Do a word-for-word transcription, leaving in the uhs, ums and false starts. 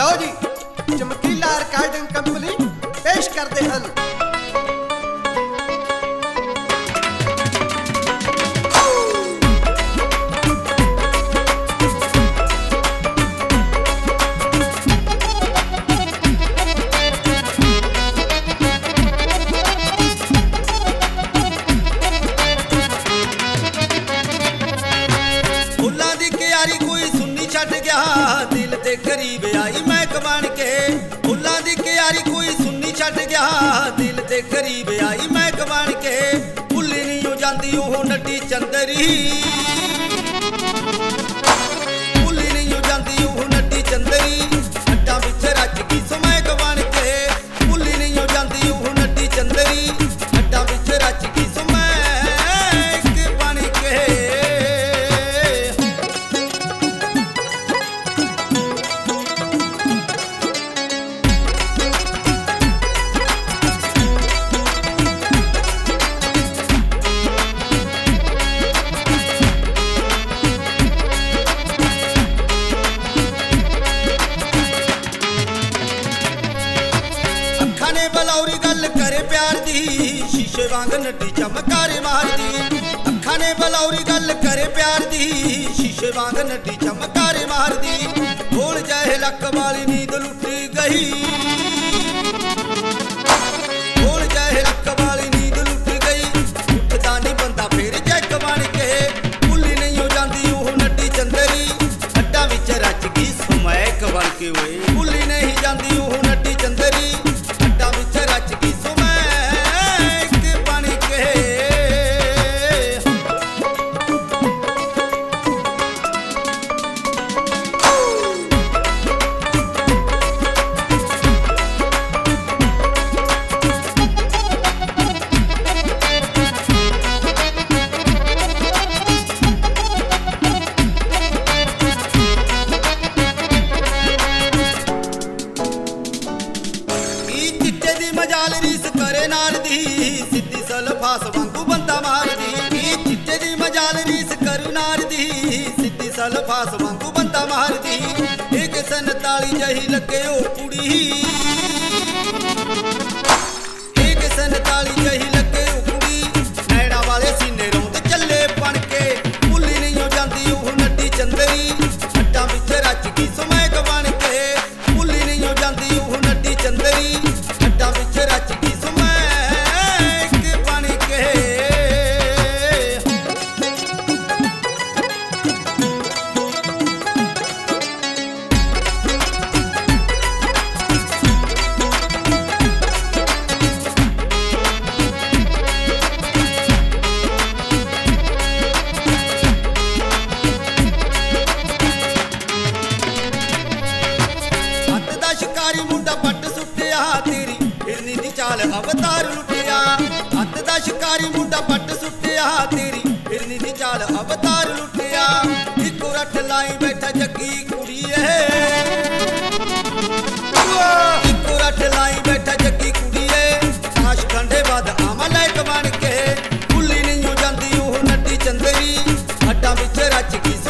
ਲਓ ਜੀ ਚਮਕੀਲਾ recording company ਪੇਸ਼ ਕਰਦੇ ਹਨ। दिल दे करीब आई महक बन के फुल्लां दी क्यारी कोई सुन्नी छड्ड गया दिल दे करीब आई महक बन के भुल्ली नहीं हो जाती ओह नड्डी चंदरी भुल्ली नहीं हो जाती ओह नड्डी चंदरी अड्डा विच रच गई सो महक बन के भुल्ली नहीं हो जाती ओह नड्डी चंदरी अड्डा विच रच गई सो महक बन के। बलौरी गल करे प्यार दी शीशे वांग नड्डी चमकारे मारदी अखा ने बलौरी गल करे प्यार दी शीशे वांग नड्डी चमकारे मारदी बोल जाए लक वाली नींद लुटी गई बोल जाए लक वाली नींद लुटी गई उठदा नहीं बंदा फिर जैक बन के भुल्ली नहीं हो जाती ओह नड्डी चंदरी अड्डा विच रच गई समैक बन के वे भुल्ली नहीं जाती ओह नड्डी चंदरी मजाल रीस करे नाल दी सिद्धी सलफास वांगू बंदा मारदी चिट्टे दी मजाल रीस करे नाल दी सिद्धी सलफास वांगू बंदा मारदी एक सनताली जही लगे ओ कुड़ी एक सनताली जही लगे ओ कुड़ी नैना वाले सीने रोंद चले बन के भुल्ली नहीं हो जाती ओह नड्डी चंदरी अड्डा विच रच गई सो महक बन के भुल्ली नहीं हो जाती ओह नड्डी चंदरी अड्डा विच रच गई सो महक बन के। हत्थ दा शिकारी मुंडा पट सुट्टिया तेरी हिरनी दी चाल अवतार लुटिया हत्थ दा शिकारी मुंडा पट सुट्टिया तेरी हिरनी दी चाल अवतार लुटिया इको रट लाई बैठा जग्गी कुड़िए इको रट लाई बैठा जग्गी कुड़िए आश खंडे बाद आमा लायक बन के भुल्ली नहीं हो जाती ओह नड्डी चंदरी अड्डा विच रच गई